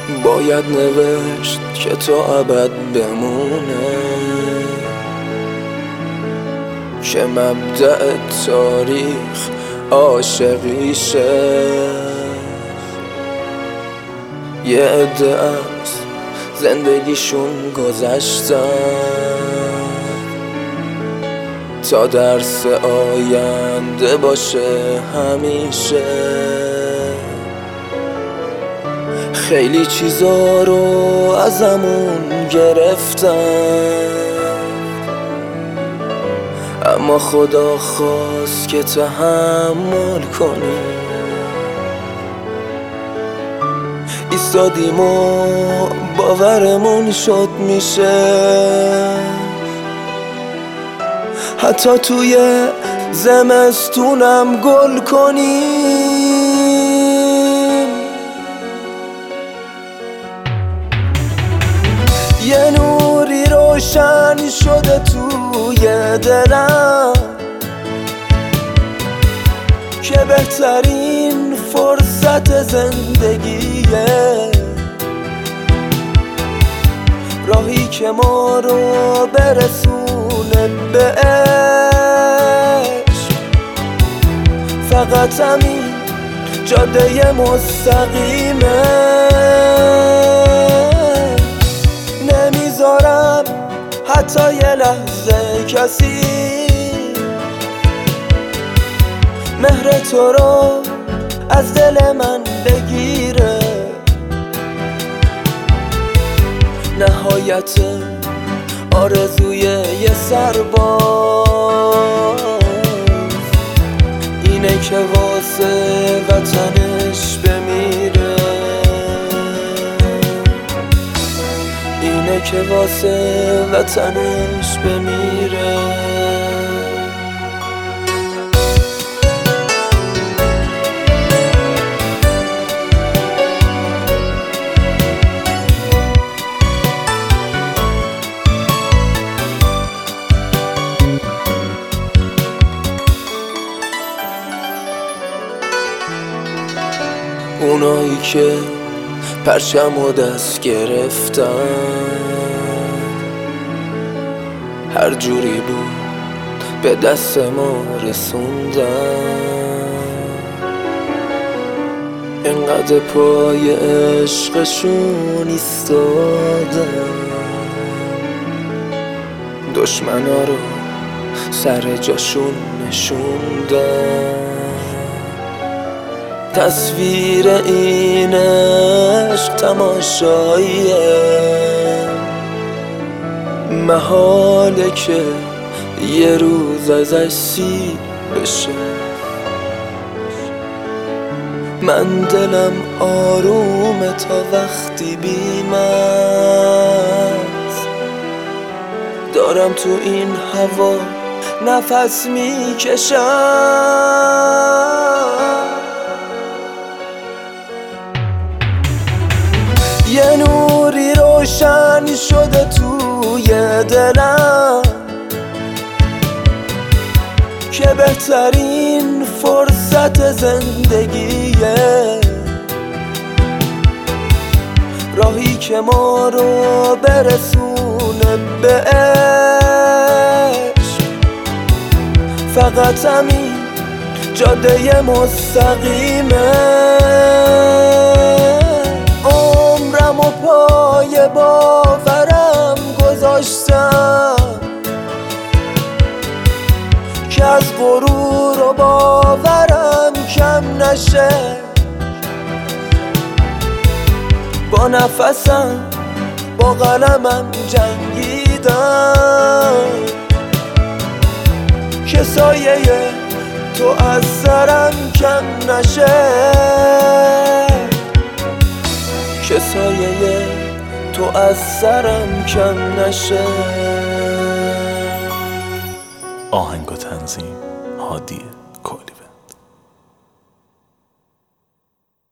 باید نوشت که تا ابد بمونه، که مبدأ تاریخ عاشقیشه. یه عده از زندگیشون گذشتن تا درس آینده باشه همیشه. خیلی چیزا رو ازمون گرفتن، اما خدا خواست که تحمل کنیم. ایستادیم و باورمون شد میشه، حتی توی زمستونم گل کنیم. یه نوری روشن شده توی دلم که بهترین فرصت زندگیه، راهی که ما رو برسونه به عشق. فقط همین جاده مستقیمه، نمیذارم حتی یه لحظه کسی مهر تو رو از دل من بگیره. نهایت آرزوی یه سرباز اینه که واسه وطنش بمیره، اینه که واسه وطنش بمیره. اونایی که پرچم و دست گرفتن، هر جوری بود به دست ما رسوندن. انقدر پای عشقشون ایستادن، دشمنا رو سر جاشون نشوندن. تصویر این عشق تماشاییه، محاله که یه روز ازش سیر بشه. من دلم آرومه تا وقتی بی‌مست دارم تو این هوا نفس میکشم. یه نوری روشن شده توی دلم که بهترین فرصت زندگیه، راهی که ما رو برسونه به عشق. فقط همین جاده مستقیمه، عمرم و پای باورم گذاشتم که از غرور و باورم کم نشه. با نفسم با قلمم جنگیدم که سایه تو از سرم کم نشه، که سایه تو از سرم کم نشه. آهنگ و تنظیم هادی کلی.